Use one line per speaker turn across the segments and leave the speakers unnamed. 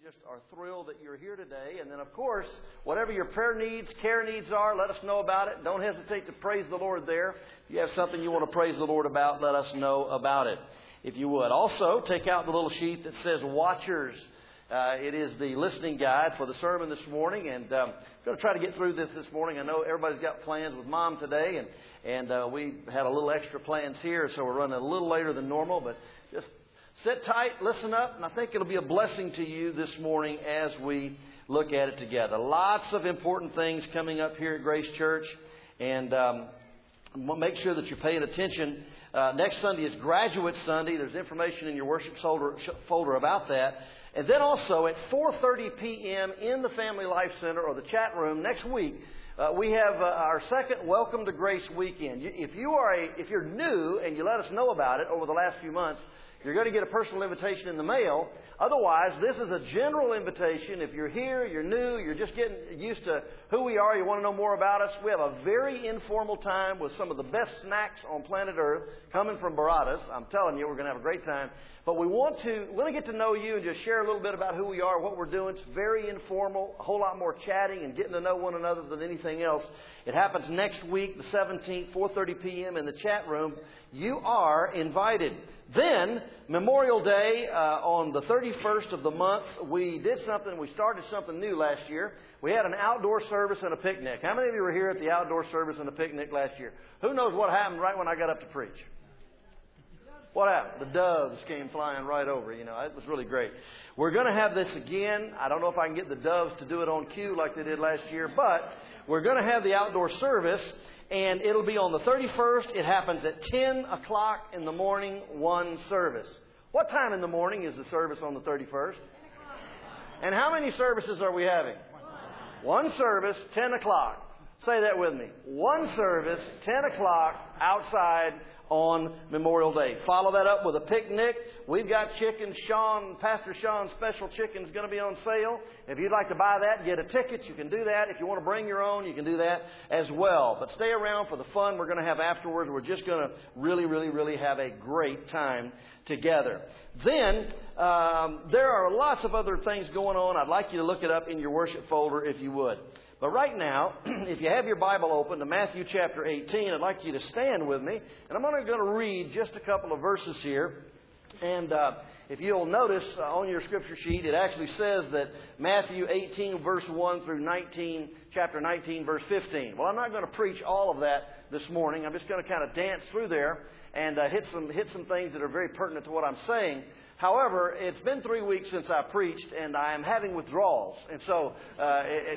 just are thrilled that you're here today. And then, of course, whatever your prayer needs, care needs are, let us know about it. Don't hesitate to praise the Lord there. If you have something you want to praise the Lord about, let us know about it, if you would. Also, take out the little sheet that says Watchers. It is the listening guide for the sermon this morning, and I'm going to try to get through this morning. I know everybody's got plans with Mom today, and we had a little extra plans here, so we're running a little later than normal, but just sit tight, listen up, and I think it'll be a blessing to you this morning as we look at it together. Lots of important things coming up here at Grace Church, and make sure that you're paying attention. Next Sunday is Graduate Sunday. There's information in your worship folder about that. And then also at 4:30 p.m. in the Family Life Center or the chat room next week, we have our second Welcome to Grace weekend. If you're new and you let us know about it over the last few months, you're going to get a personal invitation in the mail. Otherwise, this is a general invitation. If you're here, you're new, you're just getting used to who we are, you want to know more about us, we have a very informal time with some of the best snacks on planet Earth coming from Baradas. I'm telling you, we're going to have a great time. But we want to get to know you and just share a little bit about who we are, what we're doing. It's very informal, a whole lot more chatting and getting to know one another than anything else. It happens next week, the 17th, 4:30 p.m. in the chat room. You are invited. Then, Memorial Day, on the 31st of the month, we started something new last year. We had an outdoor service and a picnic. How many of you were here at the outdoor service and the picnic last year? Who knows what happened right when I got up to preach? What happened? The doves came flying right over. It was really great. We're going to have this again. I don't know if I can get the doves to do it on cue like they did last year, but we're going to have the outdoor service, and it'll be on the 31st. It happens at 10 o'clock in the morning, one service. What time in the morning is the service on the 31st? And how many services are we having? One service, 10 o'clock. Say that with me. One service, 10 o'clock, outside on Memorial Day. Follow that up with a picnic. We've got chicken. Pastor Sean's special chicken is going to be on sale. If you'd like to buy that, get a ticket, you can do that. If you want to bring your own, you can do that as well. But stay around for the fun we're going to have afterwards. We're just going to really, really, really have a great time together. Then, there are lots of other things going on. I'd like you to look it up in your worship folder if you would. But right now, if you have your Bible open to Matthew chapter 18, I'd like you to stand with me. And I'm only going to read just a couple of verses here. And if you'll notice on your scripture sheet, it actually says that Matthew 18, verse 1 through chapter 19, verse 15. Well, I'm not going to preach all of that this morning. I'm just going to kind of dance through there and hit some things that are very pertinent to what I'm saying. However, it's been 3 weeks since I preached, and I am having withdrawals, and so I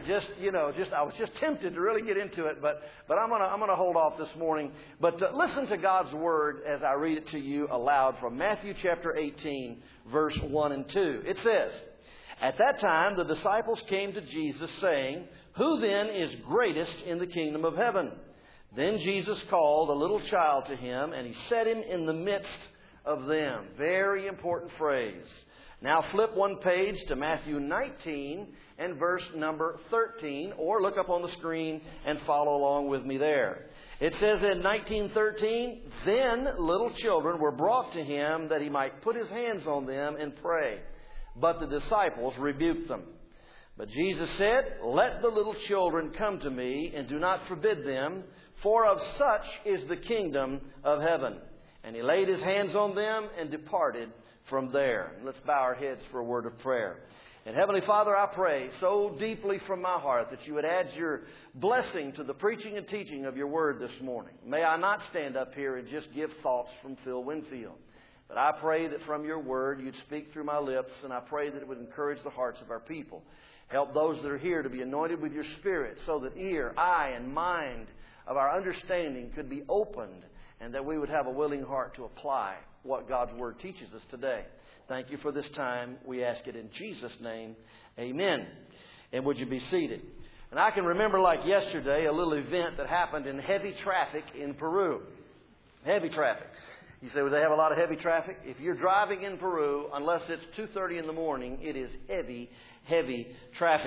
was just tempted to really get into it, but I'm gonna hold off this morning. But listen to God's word as I read it to you aloud from Matthew chapter 18, verse 1 and 2. It says, "At that time the disciples came to Jesus, saying, 'Who then is greatest in the kingdom of heaven?' Then Jesus called a little child to him, and he set him in the midst of them." Very important phrase. Now flip one page to Matthew 19 and verse number 13, or look up on the screen and follow along with me there. It says in 19:13, "Then little children were brought to him that he might put his hands on them and pray. But the disciples rebuked them. But Jesus said, 'Let the little children come to me, and do not forbid them, for of such is the kingdom of heaven.' And he laid his hands on them and departed from there." Let's bow our heads for a word of prayer. And Heavenly Father, I pray so deeply from my heart that you would add your blessing to the preaching and teaching of your word this morning. May I not stand up here and just give thoughts from Phil Winfield, but I pray that from your word you'd speak through my lips, and I pray that it would encourage the hearts of our people. Help those that are here to be anointed with your Spirit so that ear, eye, and mind of our understanding could be opened, and that we would have a willing heart to apply what God's Word teaches us today. Thank you for this time. We ask it in Jesus' name. Amen. And would you be seated? And I can remember like yesterday a little event that happened in heavy traffic in Peru. Heavy traffic. You say, well, they have a lot of heavy traffic? If you're driving in Peru, unless it's 2:30 in the morning, it is heavy, heavy traffic.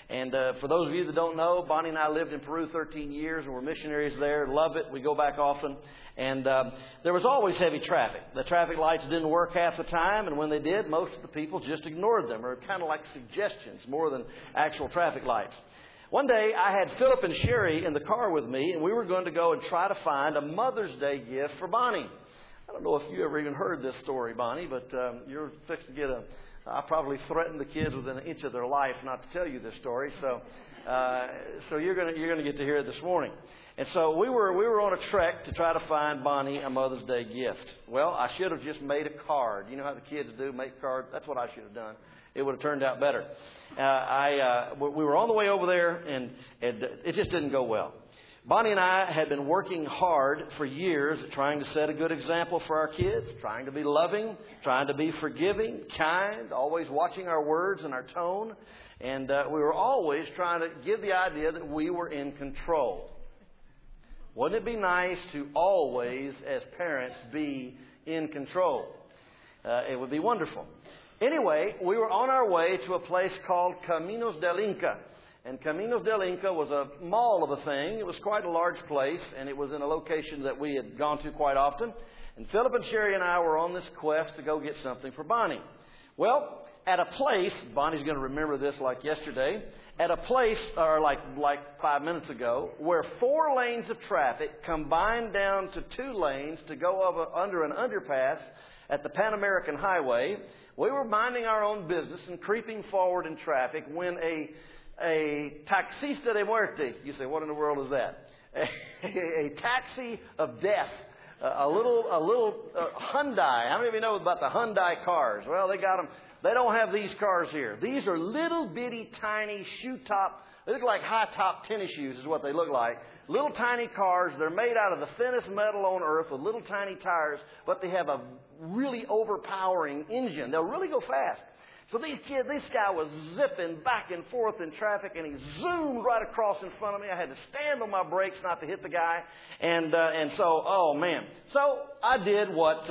And for those of you that don't know, Bonnie and I lived in Peru 13 years, and we're missionaries there. Love it. We go back often. And there was always heavy traffic. The traffic lights didn't work half the time, and when they did, most of the people just ignored them, or kind of like suggestions more than actual traffic lights. One day, I had Philip and Sherry in the car with me, and we were going to go and try to find a Mother's Day gift for Bonnie. I don't know if you ever even heard this story, Bonnie, but you're fixed to get I probably threatened the kids within an inch of their life not to tell you this story, so you're going to get to hear it this morning. And so we were on a trek to try to find Bonnie a Mother's Day gift. Well, I should have just made a card. You know how the kids do, make cards? That's what I should have done. It would have turned out better. We were on the way over there, and it just didn't go well. Bonnie and I had been working hard for years at trying to set a good example for our kids, trying to be loving, trying to be forgiving, kind, always watching our words and our tone. And we were always trying to give the idea that we were in control. Wouldn't it be nice to always, as parents, be in control? It would be wonderful. Anyway, we were on our way to a place called Caminos del Inca. And Caminos del Inca was a mall of a thing. It was quite a large place, and it was in a location that we had gone to quite often. And Philip and Sherry and I were on this quest to go get something for Bonnie. Well, at a place, Bonnie's going to remember this like yesterday, at a place, or like 5 minutes ago, where 4 lanes of traffic combined down to 2 lanes to go under an underpass at the Pan American Highway. We were minding our own business and creeping forward in traffic when a taxista de muerte. You say, what in the world is that? A taxi of death. A little Hyundai. How many of you know about the Hyundai cars? Well, they got them. They don't have these cars here. These are little bitty tiny shoe top. They look like high top tennis shoes is what they look like. Little tiny cars. They're made out of the thinnest metal on earth with little tiny tires, but they have a really overpowering engine. They'll really go fast. So this guy was zipping back and forth in traffic, and he zoomed right across in front of me. I had to stand on my brakes not to hit the guy. And so, oh man. So I did what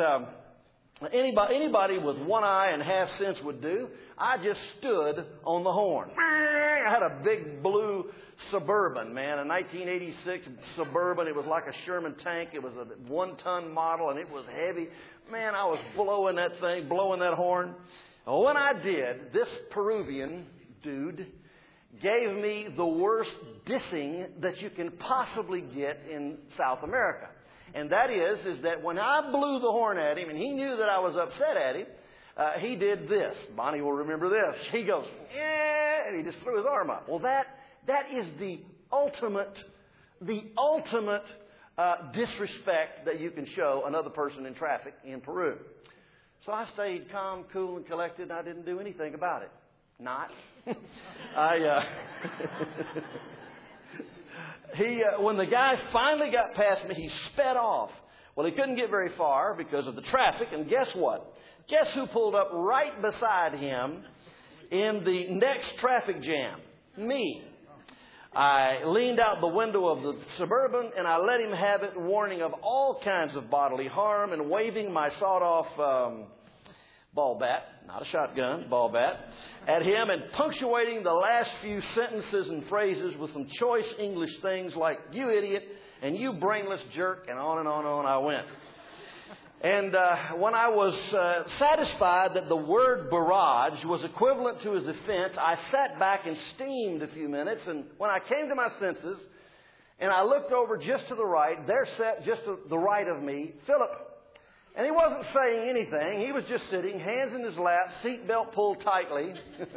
anybody with one eye and half sense would do. I just stood on the horn. I had a big blue Suburban, man, a 1986 Suburban. It was like a Sherman tank. It was a 1-ton model, and it was heavy. Man, I was blowing that horn. Well, when I did, this Peruvian dude gave me the worst dissing that you can possibly get in South America. And that is that when I blew the horn at him, and he knew that I was upset at him, he did this. Bonnie will remember this. He goes, yeah, and he just threw his arm up. Well, that is the ultimate disrespect that you can show another person in traffic in Peru. So I stayed calm, cool, and collected, and I didn't do anything about it. Not. When the guy finally got past me, he sped off. Well, he couldn't get very far because of the traffic, and guess what? Guess who pulled up right beside him in the next traffic jam? Me. I leaned out the window of the Suburban, and I let him have it, warning of all kinds of bodily harm, and waving my sawed-off ball bat, not a shotgun, ball bat, at him, and punctuating the last few sentences and phrases with some choice English things like, you idiot, and you brainless jerk, and on I went. And when I was satisfied that the word barrage was equivalent to his offense, I sat back and steamed a few minutes. And when I came to my senses and I looked over just to the right, there sat just to the right of me, Philip. And he wasn't saying anything. He was just sitting, hands in his lap, seatbelt pulled tightly.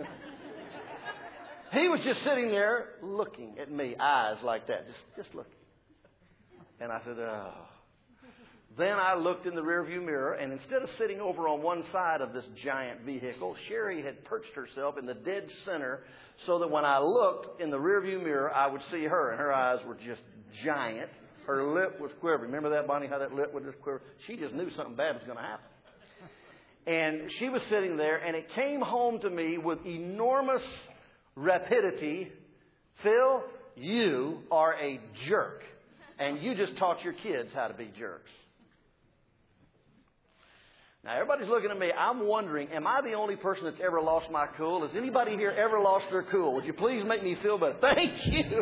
He was just sitting there looking at me, eyes like that, just looking. And I said, oh. Then I looked in the rearview mirror, and instead of sitting over on one side of this giant vehicle, Sherry had perched herself in the dead center so that when I looked in the rearview mirror, I would see her, and her eyes were just giant. Her lip was quivering. Remember that, Bonnie, how that lip would just quiver? She just knew something bad was going to happen. And she was sitting there, and it came home to me with enormous rapidity. Phil, you are a jerk, and you just taught your kids how to be jerks. Now, everybody's looking at me. I'm wondering, am I the only person that's ever lost my cool? Has anybody here ever lost their cool? Would you please make me feel better? Thank you.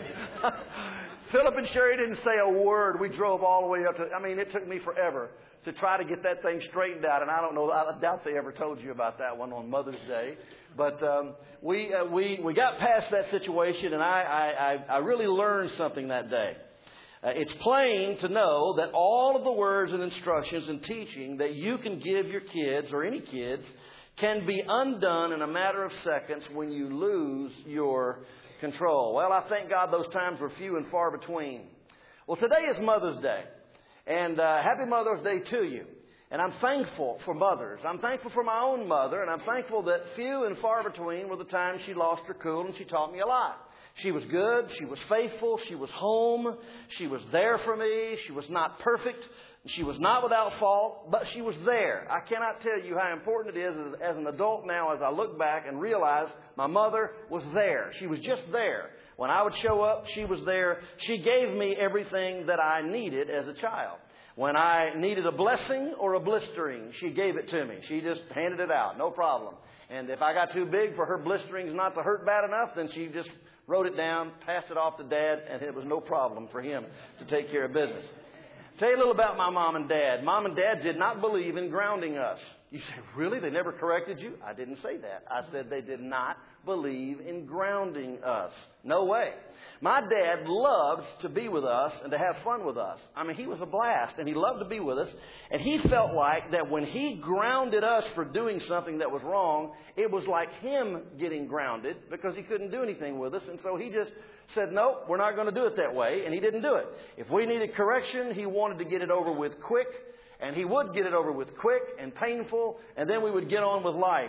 Philip and Sherry didn't say a word. We drove all the way up to, it took me forever to try to get that thing straightened out. And I don't know, I doubt they ever told you about that one on Mother's Day. But we got past that situation, and I really learned something that day. It's plain to know that all of the words and instructions and teaching that you can give your kids or any kids can be undone in a matter of seconds when you lose your control. Well, I thank God those times were few and far between. Well, today is Mother's Day, and happy Mother's Day to you. And I'm thankful for mothers. I'm thankful for my own mother, and I'm thankful that few and far between were the times she lost her cool, and she taught me a lot. She was good. She was faithful. She was home. She was there for me. She was not perfect. She was not without fault, but she was there. I cannot tell you how important it is as an adult now as I look back and realize my mother was there. She was just there. When I would show up, she was there. She gave me everything that I needed as a child. When I needed a blessing or a blistering, she gave it to me. She just handed it out, no problem. And if I got too big for her blisterings not to hurt bad enough, then she just wrote it down, passed it off to Dad, and it was no problem for him to take care of business. Tell you a little about my mom and dad. Mom and Dad did not believe in grounding us. You say, really? They never corrected you? I didn't say that. I said they did not believe in grounding us. No way. My dad loved to be with us and to have fun with us. He was a blast, and he loved to be with us. And he felt like that when he grounded us for doing something that was wrong, it was like him getting grounded because he couldn't do anything with us. And so he just said, no, we're not going to do it that way. And he didn't do it. If we needed correction, he wanted to get it over with quick. And he would get it over with quick and painful. And then we would get on with life.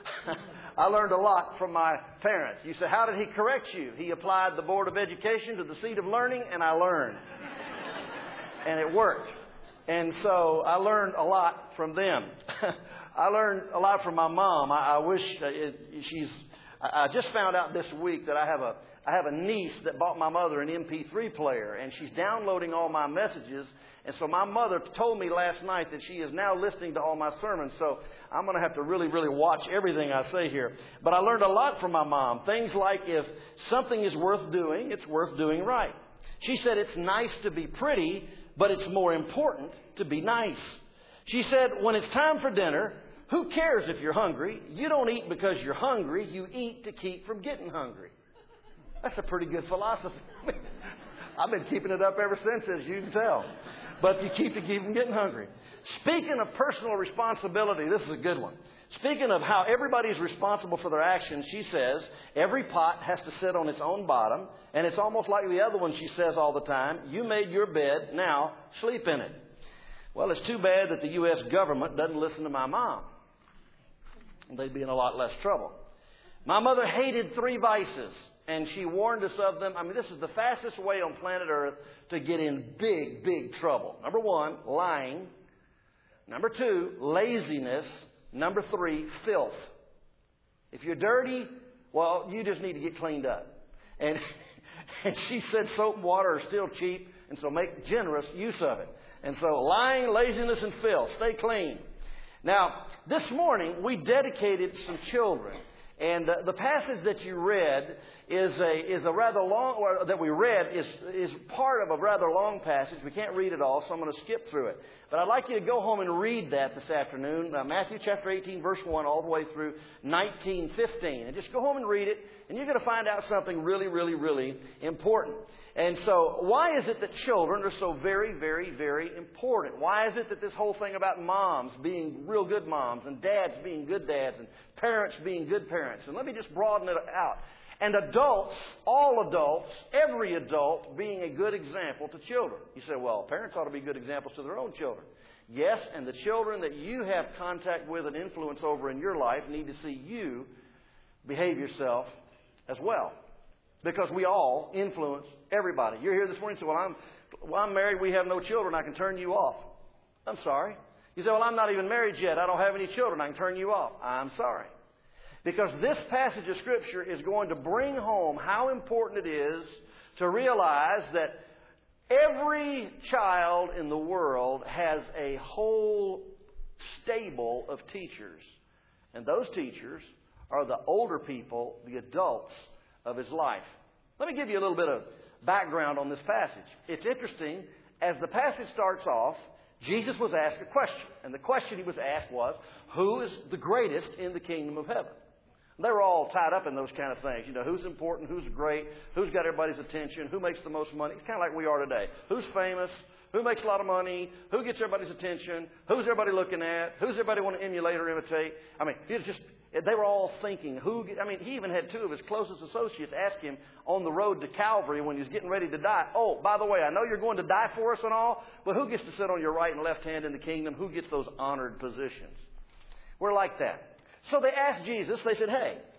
I learned a lot from my parents. You say, how did he correct you? He applied the Board of Education to the seat of learning, and I learned. And it worked. And so I learned a lot from them. I learned a lot from my mom. I just found out this week that I have a niece that bought my mother an MP3 player, and she's downloading all my messages. And so my mother told me last night that she is now listening to all my sermons. So I'm going to have to really, really watch everything I say here. But I learned a lot from my mom. Things like if something is worth doing, it's worth doing right. She said it's nice to be pretty, but it's more important to be nice. She said when it's time for dinner, who cares if you're hungry? You don't eat because you're hungry. You eat to keep from getting hungry. That's a pretty good philosophy. I've been keeping it up ever since, as you can tell. But you keep from getting hungry. Speaking of personal responsibility, this is a good one. Speaking of how everybody's responsible for their actions, she says, every pot has to sit on its own bottom. And it's almost like the other one she says all the time, you made your bed, now sleep in it. Well, it's too bad that the U.S. government doesn't listen to my mom. They'd be in a lot less trouble. My mother hated 3 vices. And she warned us of them. This is the fastest way on planet Earth to get in big, big trouble. Number 1, lying. Number 2, laziness. Number 3, filth. If you're dirty, well, you just need to get cleaned up. And she said soap and water are still cheap, and so make generous use of it. And so lying, laziness, and filth. Stay clean. Now, this morning, we dedicated some children. And the passage that you read is a rather long, or that we read is part of a rather long passage. We can't read it all, so I'm going to skip through it. But I'd like you to go home and read that this afternoon, Matthew chapter 18, verse 1, all the way through 19:15. And just go home and read it, and you're going to find out something really, really, really important. And so why is it that children are so very, very, very important? Why is it that this whole thing about moms being real good moms and dads being good dads and parents being good parents? And let me just broaden it out. And adults, all adults, every adult being a good example to children. You say, well, parents ought to be good examples to their own children. Yes, and the children that you have contact with and influence over in your life need to see you behave yourself as well. Because we all influence everybody. You're here this morning and say, well, I'm married, we have no children, I can turn you off. I'm sorry. You say, well, I'm not even married yet, I don't have any children, I can turn you off. I'm sorry. Because this passage of Scripture is going to bring home how important it is to realize that every child in the world has a whole stable of teachers. And those teachers are the older people, the adults of his life. Let me give you a little bit of background on this passage. It's interesting. As the passage starts off, Jesus was asked a question. And the question he was asked was, who is the greatest in the kingdom of heaven? They were all tied up in those kind of things. You know, who's important, who's great, who's got everybody's attention, who makes the most money. It's kind of like we are today. Who's famous, who makes a lot of money, who gets everybody's attention, who's everybody looking at, who's everybody want to emulate or imitate. I mean, they were all thinking, he even had two of his closest associates ask him on the road to Calvary when he was getting ready to die, oh, by the way, I know you're going to die for us and all, but who gets to sit on your right and left hand in the kingdom? Who gets those honored positions? We're like that. So they asked Jesus, they said,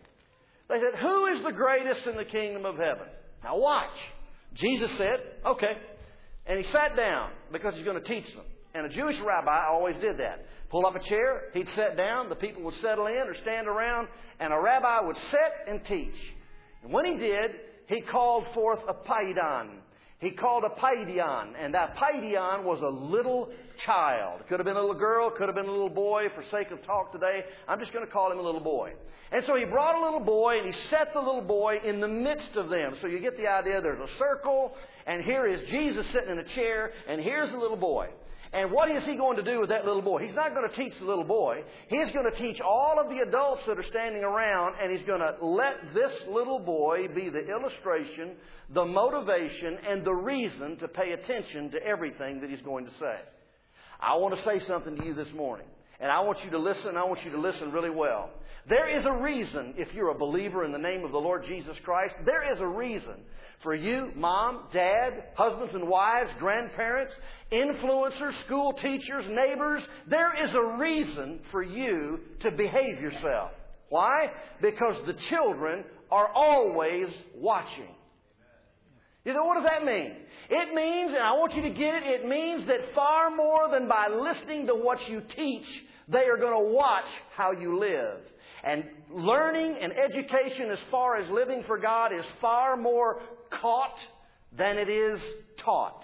who is the greatest in the kingdom of heaven? Now watch. Jesus said, okay. And he sat down because he's going to teach them. And a Jewish rabbi always did that. Pull up a chair, he'd sit down, the people would settle in or stand around, and a rabbi would sit and teach. And when he did, he called forth a paideon. He called a paideon, and that paideon was a little child. It could have been a little girl, could have been a little boy. For sake of talk today, I'm just going to call him a little boy. And so he brought a little boy, and he set the little boy in the midst of them. So you get the idea. There's a circle, and here is Jesus sitting in a chair, and here's the little boy. And what is he going to do with that little boy? He's not going to teach the little boy. He's going to teach all of the adults that are standing around, and he's going to let this little boy be the illustration, the motivation, and the reason to pay attention to everything that he's going to say. I want to say something to you this morning, and I want you to listen. I want you to listen really well. There is a reason, if you're a believer in the name of the Lord Jesus Christ, there is a reason for you, mom, dad, husbands and wives, grandparents, influencers, school teachers, neighbors. There is a reason for you to behave yourself. Why? Because the children are always watching. You know, what does that mean? It means, and I want you to get it, it means that far more than by listening to what you teach, they are going to watch how you live. And learning and education as far as living for God is far more caught than it is taught.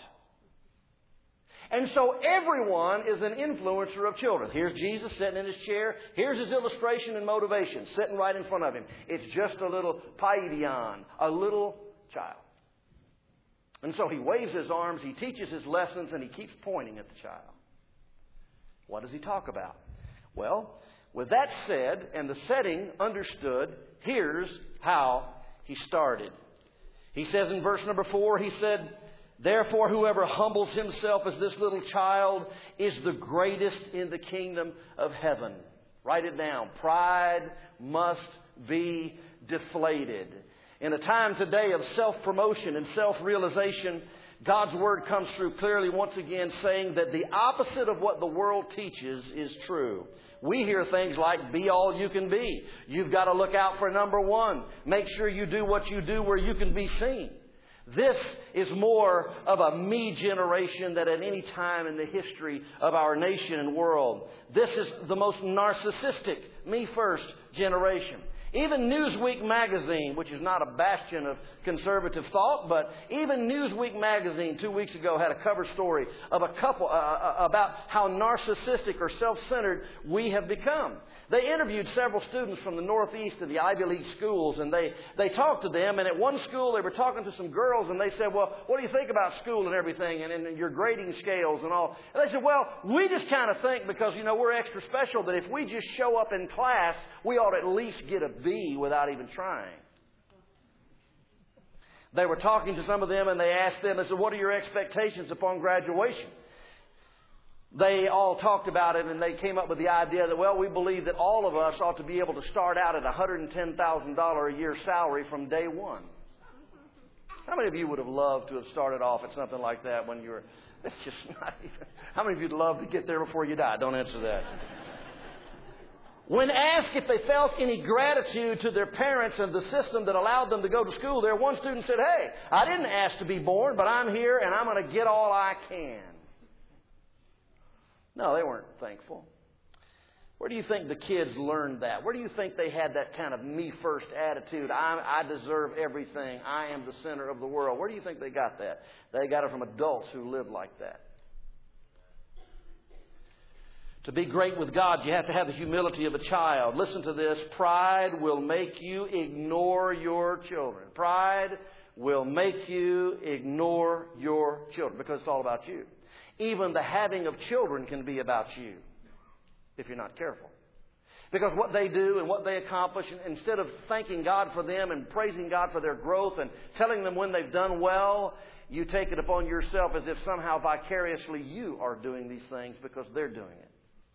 And so everyone is an influencer of children. Here's Jesus sitting in his chair. Here's his illustration and motivation sitting right in front of him. It's just a little paideon, a little child. And so he waves his arms, he teaches his lessons, and he keeps pointing at the child. What does he talk about? Well, with that said, and the setting understood, here's how he started. He says in verse number 4, he said, therefore whoever humbles himself as this little child is the greatest in the kingdom of heaven. Write it down. Pride must be deflated. In a time today of self-promotion and self-realization, God's Word comes through clearly once again saying that the opposite of what the world teaches is true. We hear things like, be all you can be. You've got to look out for number one. Make sure you do what you do where you can be seen. This is more of a me generation than at any time in the history of our nation and world. This is the most narcissistic, me first generation. Even Newsweek magazine, which is not a bastion of conservative thought, but even Newsweek magazine 2 weeks ago had a cover story of a couple about how narcissistic or self-centered we have become. They interviewed several students from the Northeast of the Ivy League schools, and they talked to them. And at one school, they were talking to some girls, and they said, well, what do you think about school and everything and your grading scales and all? And they said, well, we just kind of think because, we're extra special that if we just show up in class, we ought to at least get a B without even trying. They were talking to some of them, and they asked them, they said, what are your expectations upon graduation? They all talked about it, and they came up with the idea that, well, we believe that all of us ought to be able to start out at $110,000 a year salary from day one. How many of you would have loved to have started off at something like that when you were... It's just not even... How many of you would love to get there before you die? Don't answer that. When asked if they felt any gratitude to their parents and the system that allowed them to go to school there, one student said, hey, I didn't ask to be born, but I'm here and I'm going to get all I can. No, they weren't thankful. Where do you think the kids learned that? Where do you think they had that kind of me-first attitude? I deserve everything. I am the center of the world. Where do you think they got that? They got it from adults who lived like that. To be great with God, you have to have the humility of a child. Listen to this. Pride will make you ignore your children. Pride will make you ignore your children because it's all about you. Even the having of children can be about you if you're not careful. Because what they do and what they accomplish, instead of thanking God for them and praising God for their growth and telling them when they've done well, you take it upon yourself as if somehow vicariously you are doing these things because they're doing it.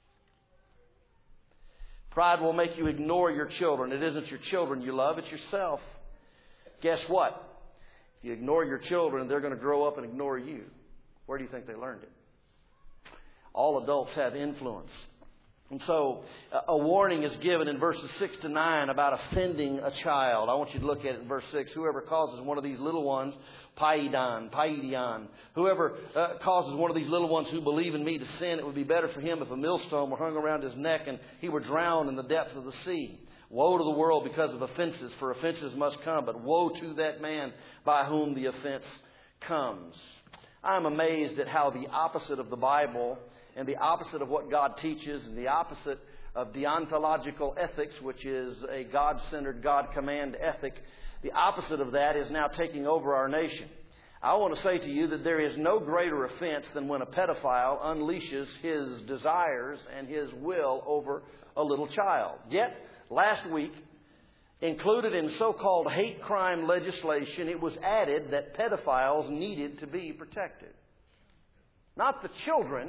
Pride will make you ignore your children. It isn't your children you love, it's yourself. Guess what? If you ignore your children, they're going to grow up and ignore you. Where do you think they learned it? All adults have influence. And so a warning is given in verses 6 to 9 about offending a child. I want you to look at it in verse 6. Whoever causes one of these little ones, paidion, whoever causes one of these little ones who believe in me to sin, it would be better for him if a millstone were hung around his neck and he were drowned in the depth of the sea. Woe to the world because of offenses, for offenses must come, but woe to that man by whom the offense comes. I'm amazed at how the opposite of the Bible and the opposite of what God teaches and the opposite of deontological ethics, which is a God-centered, God-command ethic, the opposite of that is now taking over our nation. I want to say to you that there is no greater offense than when a pedophile unleashes his desires and his will over a little child. Yet, last week, included in so-called hate crime legislation, it was added that pedophiles needed to be protected. Not the children.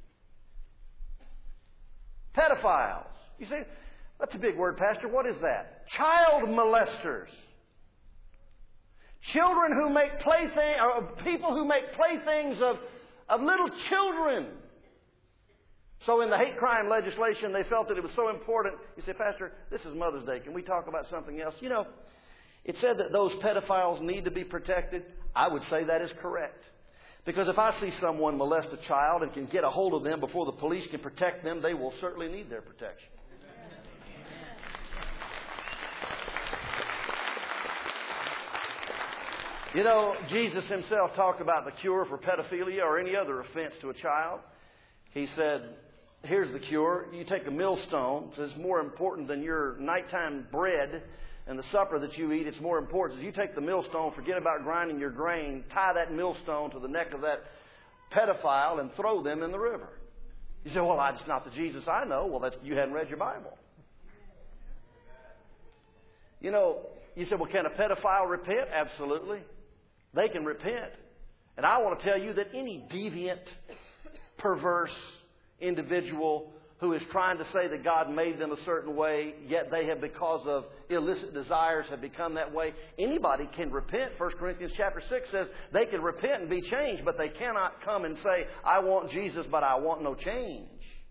Pedophiles. You say, that's a big word, Pastor. What is that? Child molesters. Children who make playthings, or people who make playthings of little children. So in the hate crime legislation, they felt that it was so important. You say, Pastor, this is Mother's Day. Can we talk about something else? You know, it said that those pedophiles need to be protected. I would say that is correct. Because if I see someone molest a child and can get a hold of them before the police can protect them, they will certainly need their protection. You know, Jesus himself talked about the cure for pedophilia or any other offense to a child. He said, here's the cure. You take a millstone. It's more important than your nighttime bread and the supper that you eat. It's more important. You take the millstone, forget about grinding your grain, tie that millstone to the neck of that pedophile and throw them in the river. You say, well, that's not the Jesus I know. Well, you hadn't read your Bible. You know, you say, well, can a pedophile repent? Absolutely. They can repent. And I want to tell you that any deviant, perverse individual who is trying to say that God made them a certain way, yet they have, because of illicit desires, have become that way. Anybody can repent. 1 Corinthians chapter 6 says they can repent and be changed, but they cannot come and say, I want Jesus, but I want no change.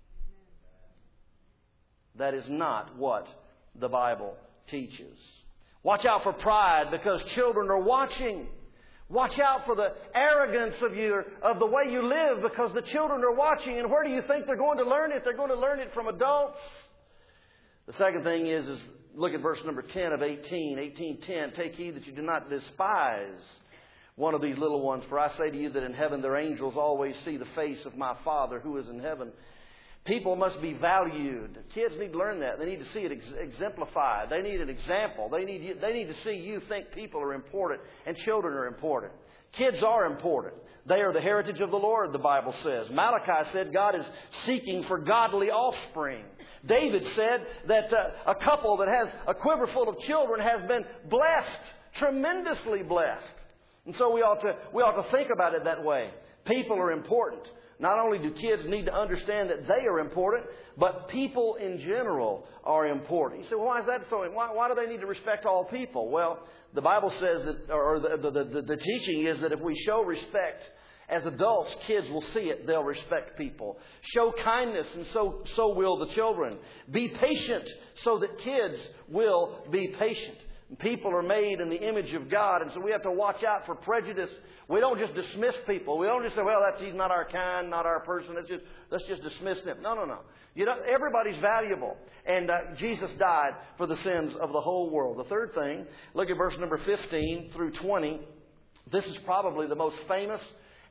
That is not what the Bible teaches. Watch out for pride because children are watching. Watch out for the arrogance of the way you live because the children are watching. And where do you think they're going to learn it? They're going to learn it from adults. The second thing is look at verse number 10 of 18. 18:10. Take heed that you do not despise one of these little ones. For I say to you that in heaven their angels always see the face of my Father who is in heaven. People must be valued. Kids need to learn that. They need to see it exemplified. They need an example. They need to see you think people are important and children are important. Kids are important. They are the heritage of the Lord, the Bible says. Malachi said God is seeking for godly offspring. David said that a couple that has a quiver full of children has been blessed, tremendously blessed. And so we ought to think about it that way. People are important. Not only do kids need to understand that they are important, but people in general are important. You say, well, why is that so? Why do they need to respect all people? Well, the Bible says that, or the teaching is that if we show respect as adults, kids will see it. They'll respect people. Show kindness, and so will the children. Be patient, so that kids will be patient. People are made in the image of God, and so we have to watch out for prejudice. We don't just dismiss people. We don't just say, well, he's not our kind, not our person. Let's just dismiss them. No. You know, everybody's valuable. And Jesus died for the sins of the whole world. The third thing, look at verse number 15 through 20. This is probably the most famous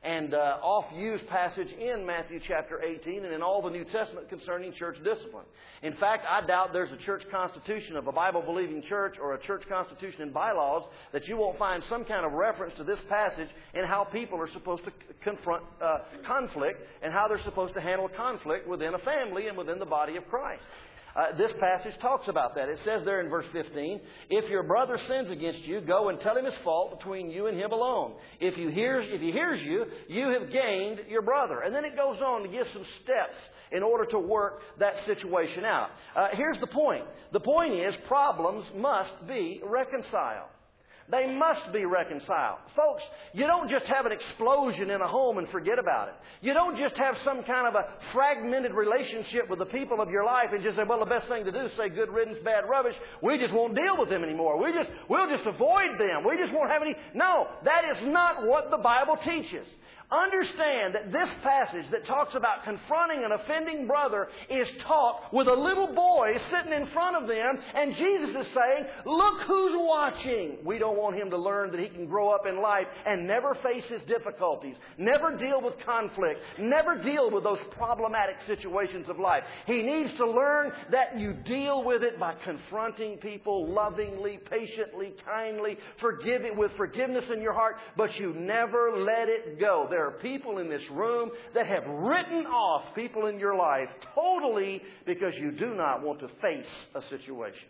and oft-used passage in Matthew chapter 18 and in all the New Testament concerning church discipline. In fact, I doubt there's a church constitution of a Bible-believing church or a church constitution in bylaws that you won't find some kind of reference to this passage in how people are supposed to confront conflict and how they're supposed to handle conflict within a family and within the body of Christ. This passage talks about that. It says there in verse 15, if your brother sins against you, go and tell him his fault between you and him alone. If he hears you, you have gained your brother. And then it goes on to give some steps in order to work that situation out. Here's the point. The point is problems must be reconciled. They must be reconciled. Folks, you don't just have an explosion in a home and forget about it. You don't just have some kind of a fragmented relationship with the people of your life and just say, well, the best thing to do is say good riddance, bad rubbish. We just won't deal with them anymore. We'll just avoid them. We just won't have any. No, that is not what the Bible teaches. Understand that this passage that talks about confronting an offending brother is taught with a little boy sitting in front of them, and Jesus is saying, look who's watching. We don't want him to learn that he can grow up in life and never face his difficulties, never deal with conflict, never deal with those problematic situations of life. He needs to learn that you deal with it by confronting people lovingly, patiently, kindly, with forgiveness in your heart, but you never let it go. There are people in this room that have written off people in your life totally because you do not want to face a situation.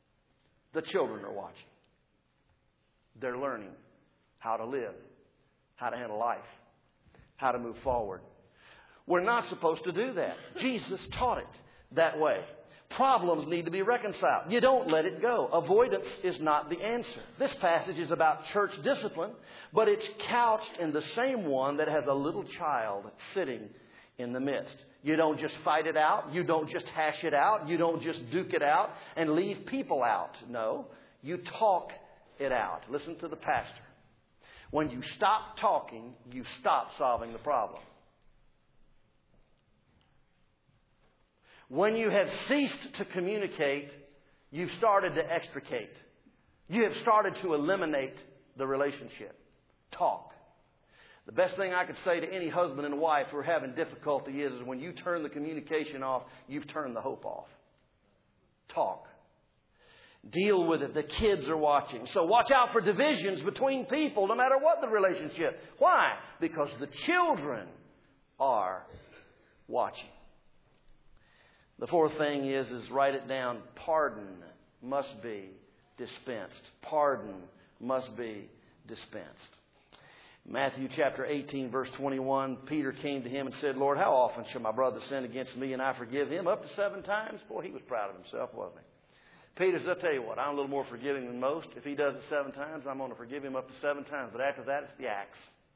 The children are watching. They're learning how to live, how to handle life, how to move forward. We're not supposed to do that. Jesus taught it that way. Problems need to be reconciled. You don't let it go. Avoidance is not the answer. This passage is about church discipline, but it's couched in the same one that has a little child sitting in the midst. You don't just fight it out. You don't just hash it out. You don't just duke it out and leave people out. No, you talk it out. Listen to the pastor. When you stop talking, you stop solving the problem. When you have ceased to communicate, you've started to extricate. You have started to eliminate the relationship. Talk. The best thing I could say to any husband and wife who are having difficulty is when you turn the communication off, you've turned the hope off. Talk. Deal with it. The kids are watching. So watch out for divisions between people, no matter what the relationship. Why? Because the children are watching. The fourth thing is write it down. Pardon must be dispensed. Pardon must be dispensed. Matthew chapter 18, verse 21, Peter came to him and said, Lord, how often shall my brother sin against me and I forgive him? Up to 7 times? Boy, he was proud of himself, wasn't he? Peter said, I'll tell you what, I'm a little more forgiving than most. If he does it 7 times, I'm going to forgive him up to 7 times. But after that, it's the axe.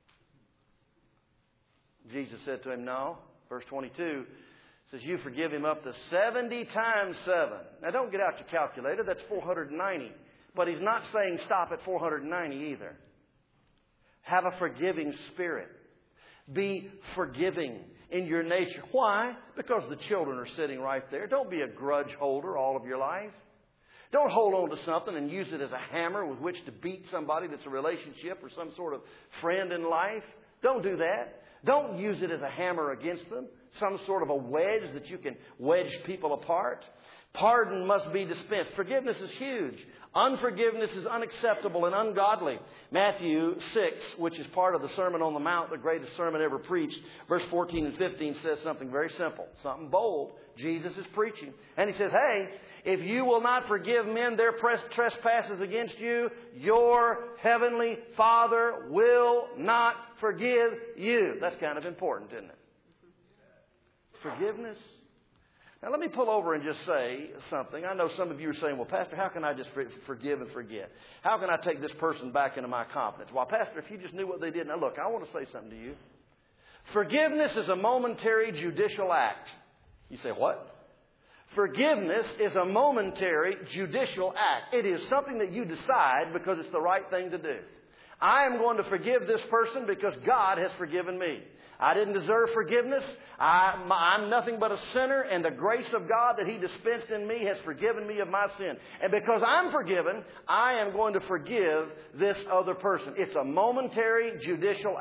Jesus said to him, no. Verse 22 says, you forgive him up to 70 times 7. Now, don't get out your calculator. That's 490. But he's not saying stop at 490 either. Have a forgiving spirit. Be forgiving in your nature. Why? Because the children are sitting right there. Don't be a grudge holder all of your life. Don't hold on to something and use it as a hammer with which to beat somebody that's a relationship or some sort of friend in life. Don't do that. Don't use it as a hammer against them, some sort of a wedge that you can wedge people apart. Pardon must be dispensed. Forgiveness is huge. Unforgiveness is unacceptable and ungodly. Matthew 6, which is part of the Sermon on the Mount, the greatest sermon ever preached, verse 14 and 15 says something very simple, something bold. Jesus is preaching. And he says, hey, if you will not forgive men their trespasses against you, your heavenly Father will not forgive you. That's kind of important, isn't it? Forgiveness. Now, let me pull over and just say something. I know some of you are saying, well, Pastor, how can I just forgive and forget? How can I take this person back into my confidence? Well, Pastor, if you just knew what they did. Now, look, I want to say something to you. Forgiveness is a momentary judicial act. You say, what? Forgiveness is a momentary judicial act. It is something that you decide because it's the right thing to do. I am going to forgive this person because God has forgiven me. I didn't deserve forgiveness. I'm nothing but a sinner, and the grace of God that He dispensed in me has forgiven me of my sin. And because I'm forgiven, I am going to forgive this other person. It's a momentary judicial act.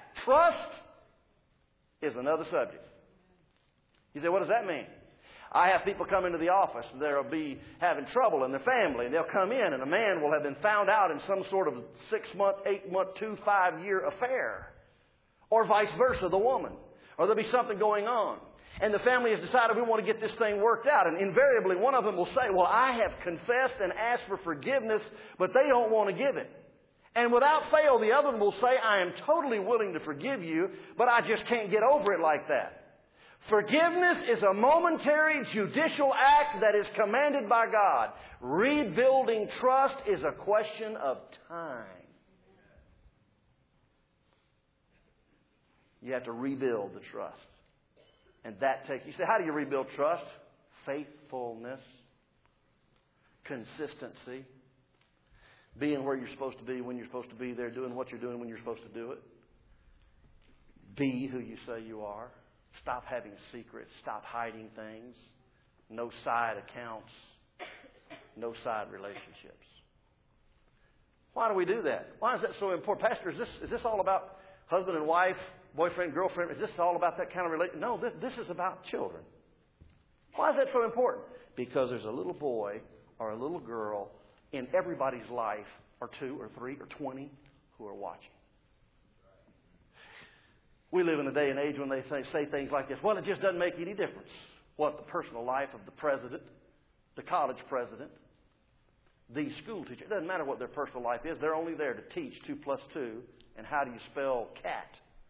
Trust is another subject. You say, what does that mean? I have people come into the office and they'll be having trouble in their family, and they'll come in and a man will have been found out in some sort of 6-month, 8-month, 5-year affair. Or vice versa, the woman. Or there'll be something going on. And the family has decided we want to get this thing worked out. And invariably one of them will say, well, I have confessed and asked for forgiveness, but they don't want to give it. And without fail, the other one will say, I am totally willing to forgive you, but I just can't get over it like that. Forgiveness is a momentary judicial act that is commanded by God. Rebuilding trust is a question of time. You have to rebuild the trust. And that takes, you say, how do you rebuild trust? Faithfulness, consistency, being where you're supposed to be when you're supposed to be there, doing what you're doing when you're supposed to do it. Be who you say you are. Stop having secrets. Stop hiding things. No side accounts. No side relationships. Why do we do that? Why is that so important? Pastor, is this all about husband and wife, boyfriend, girlfriend? Is this all about that kind of relationship? No, this is about children. Why is that so important? Because there's a little boy or a little girl in everybody's life, or 2 or 3 or 20, who are watching. We live in a day and age when they say things like this. Well, it just doesn't make any difference what the personal life of the president, the college president, the school teacher. It doesn't matter what their personal life is. They're only there to teach 2 plus 2 and how do you spell cat.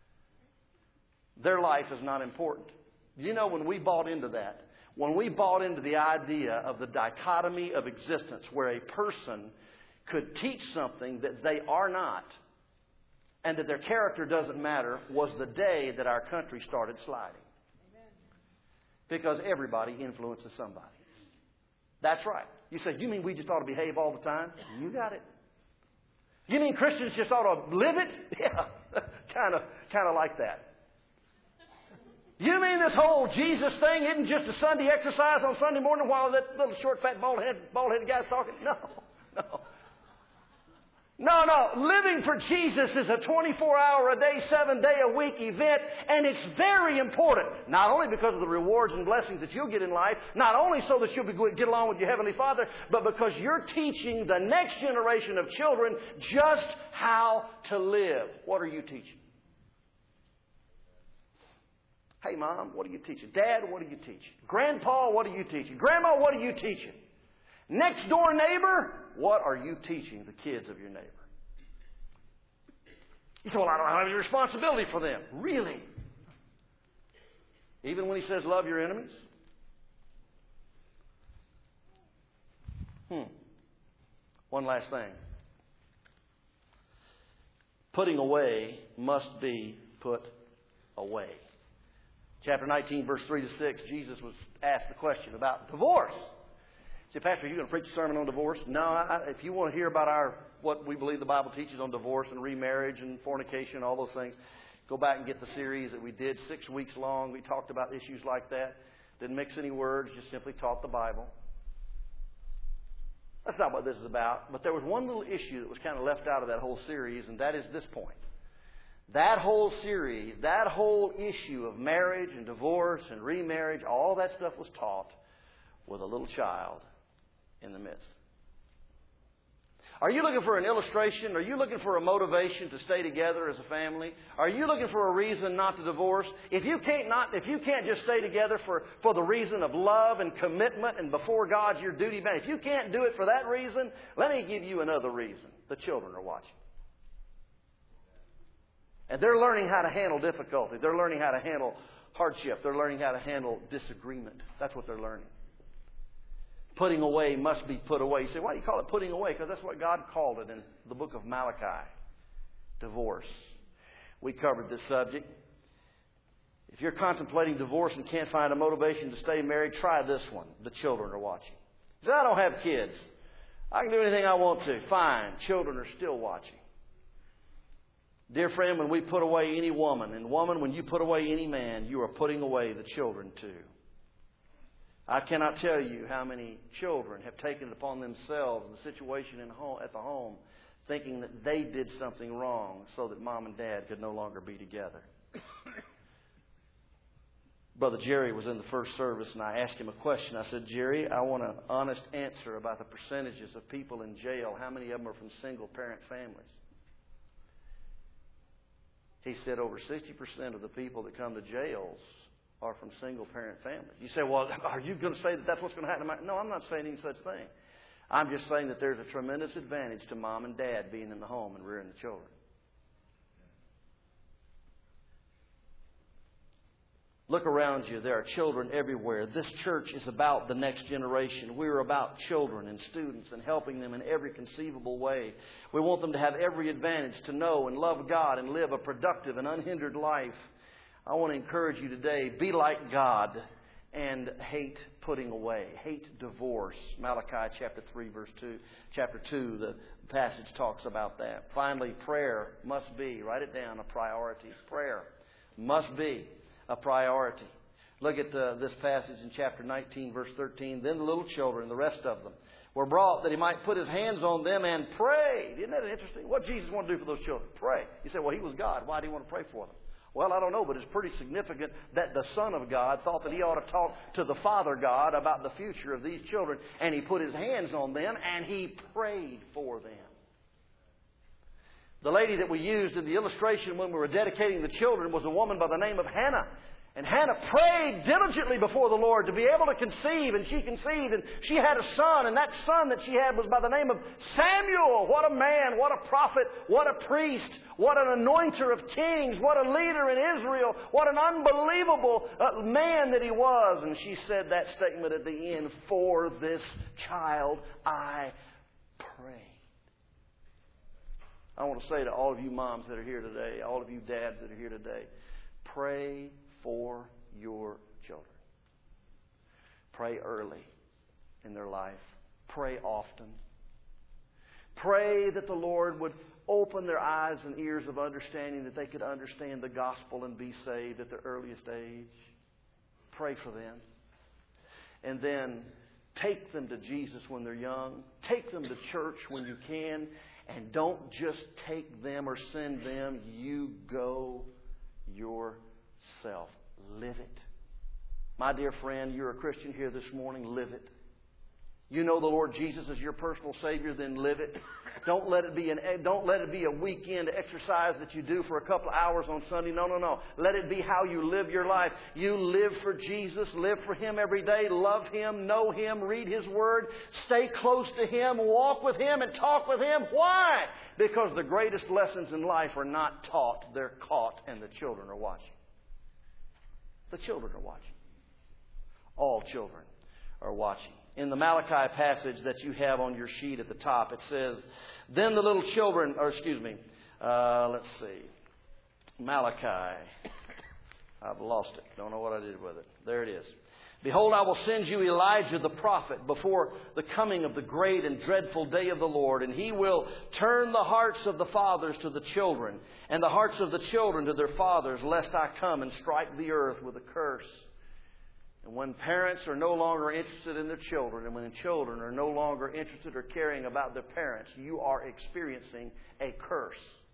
Their life is not important. You know, when we bought into that, when we bought into the idea of the dichotomy of existence where a person could teach something that they are not, and that their character doesn't matter, was the day that our country started sliding. Because everybody influences somebody. That's right. You say, you mean we just ought to behave all the time? You got it. You mean Christians just ought to live it? Yeah, kind of like that. You mean this whole Jesus thing isn't just a Sunday exercise on Sunday morning while that little short, fat, bald-headed guy's talking? No. Living for Jesus is a 24-hour-a-day, 7-day-a-week event, and it's very important. Not only because of the rewards and blessings that you'll get in life, not only so that you'll get along with your Heavenly Father, but because you're teaching the next generation of children just how to live. What are you teaching? Hey, Mom, what are you teaching? Dad, what are you teaching? Grandpa, what are you teaching? Grandma, what are you teaching? Next door neighbor, what are you teaching the kids of your neighbor? You say, well, I don't have any responsibility for them. Really? Even when he says love your enemies? One last thing. Putting away must be put away. Chapter 19, verse 3 to 6, Jesus was asked the question about divorce. He said, Pastor, are you going to preach a sermon on divorce? No, if you want to hear about what we believe the Bible teaches on divorce and remarriage and fornication and all those things, go back and get the series that we did 6 weeks long. We talked about issues like that. Didn't mix any words, just simply taught the Bible. That's not what this is about. But there was one little issue that was kind of left out of that whole series, and that is this point. That whole series, that whole issue of marriage and divorce and remarriage, all that stuff was taught with a little child in the midst. Are you looking for an illustration? Are you looking for a motivation to stay together as a family? Are you looking for a reason not to divorce? If you can't just stay together for the reason of love and commitment and before God's your duty man, if you can't do it for that reason, let me give you another reason. The children are watching. And they're learning how to handle difficulty. They're learning how to handle hardship. They're learning how to handle disagreement. That's what they're learning. Putting away must be put away. You say, why do you call it putting away? Because that's what God called it in the book of Malachi. Divorce. We covered this subject. If you're contemplating divorce and can't find a motivation to stay married, try this one. The children are watching. You say, I don't have kids. I can do anything I want to. Fine. Children are still watching. Dear friend, when we put away any woman, and woman, when you put away any man, you are putting away the children too. I cannot tell you how many children have taken it upon themselves, the situation at the home, thinking that they did something wrong so that Mom and Dad could no longer be together. Brother Jerry was in the first service, and I asked him a question. I said, Jerry, I want an honest answer about the percentages of people in jail. How many of them are from single-parent families? He said over 60% of the people that come to jails are from single-parent families. You say, well, are you going to say that that's what's going to happen? No, I'm not saying any such thing. I'm just saying that there's a tremendous advantage to Mom and Dad being in the home and rearing the children. Look around you. There are children everywhere. This church is about the next generation. We're about children and students and helping them in every conceivable way. We want them to have every advantage to know and love God and live a productive and unhindered life. I want to encourage you today, be like God and hate putting away. Hate divorce. Malachi chapter 3, verse 2. Chapter 2, the passage talks about that. Finally, prayer must be, write it down, a priority. Prayer must be a priority. Look at this passage in chapter 19, verse 13. Then the little children, the rest of them, were brought that he might put his hands on them and pray. Isn't that interesting? What did Jesus want to do for those children? Pray. You say, well, he was God. Why did he want to pray for them? Well, I don't know, but it's pretty significant that the Son of God thought that he ought to talk to the Father God about the future of these children. And he put his hands on them and he prayed for them. The lady that we used in the illustration when we were dedicating the children was a woman by the name of Hannah. And Hannah prayed diligently before the Lord to be able to conceive, and she conceived, and she had a son, and that son that she had was by the name of Samuel. What a man, what a prophet, what a priest, what an anointer of kings, what a leader in Israel, what an unbelievable man that he was. And she said that statement at the end, for this child I pray. I want to say to all of you moms that are here today, all of you dads that are here today, pray for your children. Pray early in their life. Pray often. Pray that the Lord would open their eyes and ears of understanding that they could understand the gospel and be saved at the earliest age. Pray for them. And then take them to Jesus when they're young. Take them to church when you can. And don't just take them or send them. You go yourself. Live it. My dear friend, you're a Christian here this morning. Live it. You know the Lord Jesus as your personal Savior, then live it. Don't let it be a weekend exercise that you do for a couple of hours on Sunday. No. Let it be how you live your life. You live for Jesus. Live for Him every day. Love Him. Know Him. Read His Word. Stay close to Him. Walk with Him and talk with Him. Why? Because the greatest lessons in life are not taught. They're caught, and the children are watching. The children are watching. All children are watching. In the Malachi passage that you have on your sheet at the top, it says, then the little children, let's see, Malachi. I've lost it. Don't know what I did with it. There it is. Behold, I will send you Elijah the prophet before the coming of the great and dreadful day of the Lord, and he will turn the hearts of the fathers to the children, and the hearts of the children to their fathers, lest I come and strike the earth with a curse. And when parents are no longer interested in their children, and when children are no longer interested or caring about their parents, you are experiencing a curse.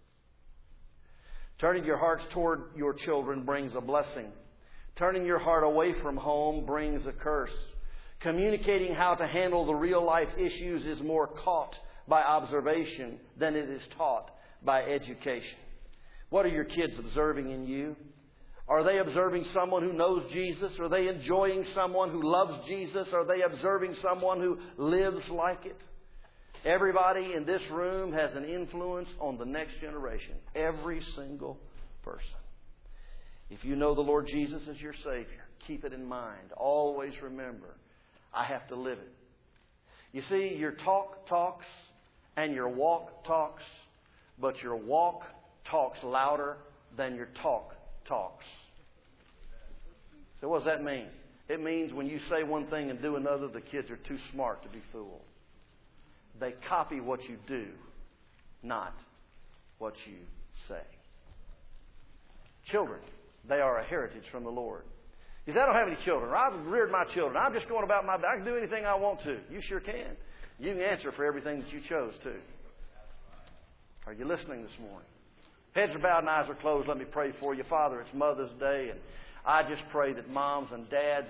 Turning your hearts toward your children brings a blessing. Turning your heart away from home brings a curse. Communicating how to handle the real life issues is more caught by observation than it is taught by education. What are your kids observing in you? Are they observing someone who knows Jesus? Are they enjoying someone who loves Jesus? Are they observing someone who lives like it? Everybody in this room has an influence on the next generation. Every single person. If you know the Lord Jesus as your Savior, keep it in mind. Always remember, I have to live it. You see, your talk talks and your walk talks, but your walk talks louder than your talk talks. So what does that mean? It means when you say one thing and do another, the kids are too smart to be fooled. They copy what you do, not what you say. Children, they are a heritage from the Lord. You say, I don't have any children. I've reared my children. I'm just going about my... I can do anything I want to. You sure can. You can answer for everything that you chose to. Are you listening this morning? Heads are bowed and eyes are closed. Let me pray for you. Father, it's Mother's Day, and I just pray that moms and dads